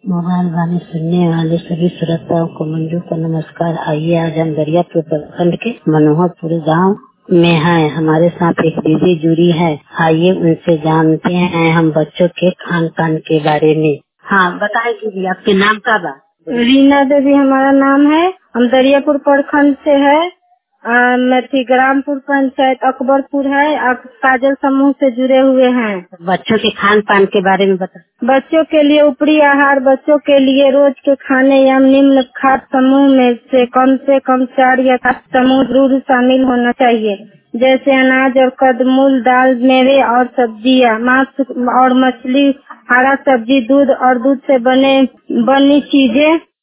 Mobile वाले सुनने वाले सभी श्रोताओं को मंजू का नमस्कार। आइए आज हम दरियापुर प्रखंड के मनोहरपुर गांव में हैं। हमारे साथ एक दीदी जुड़ी है। आइए उनसे जानते हैं हम बच्चों के खान पान के बारे में। हाँ बताए दीदी, आपके नाम का बा? रीना देवी हमारा नाम है। हम दरियापुर प्रखंड से है। मेथी ग्रामपुर पंचायत अकबरपुर है। आप काजल समूह से जुड़े हुए हैं। बच्चों के खान पान के बारे में बता। बच्चों के लिए ऊपरी आहार, बच्चों के लिए रोज के खाने या निम्न खाद्य समूह में से कम 4 या 5 समूह जरूर शामिल होना चाहिए, जैसे अनाज और कंदमूल, दाल, मेवे और सब्जियां, मांस और मछली, हरा सब्जी, दूध और दूध से बनी चीजें,